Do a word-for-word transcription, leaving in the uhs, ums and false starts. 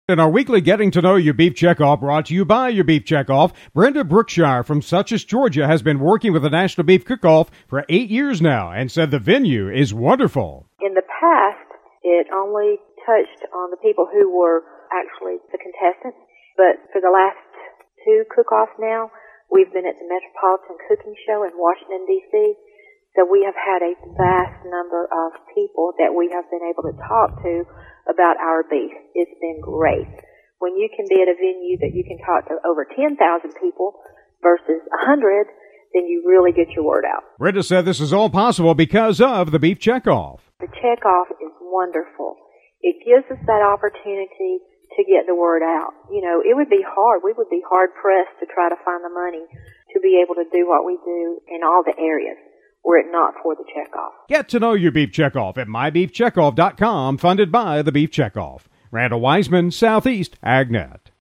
In our weekly Getting to Know Your Beef Checkoff, brought to you by Your Beef Checkoff, Brenda Brookshire from Suches, Georgia, has been working with the National Beef Cook-Off for eight years now and said the venue is wonderful. In the past, it only touched on the people who were actually the contestants, but for the last two cook-offs now, we've been at the Metropolitan Cooking Show in Washington, D C, so we have had a vast number of people that we have been able to talk to about our beef. It's been great. When you can be at a venue that you can talk to over ten thousand people versus one hundred, then you really get your word out. Brenda said this is all possible because of the Beef Checkoff. The Checkoff is wonderful. It gives us that opportunity to get the word out. You know, it would be hard. We would be hard-pressed to try to find the money to be able to do what we do in all the areas were it not for the Checkoff. Get to know your Beef Checkoff at my beef checkoff dot com, funded by the Beef Checkoff. Randall Wiseman, Southeast AgNet.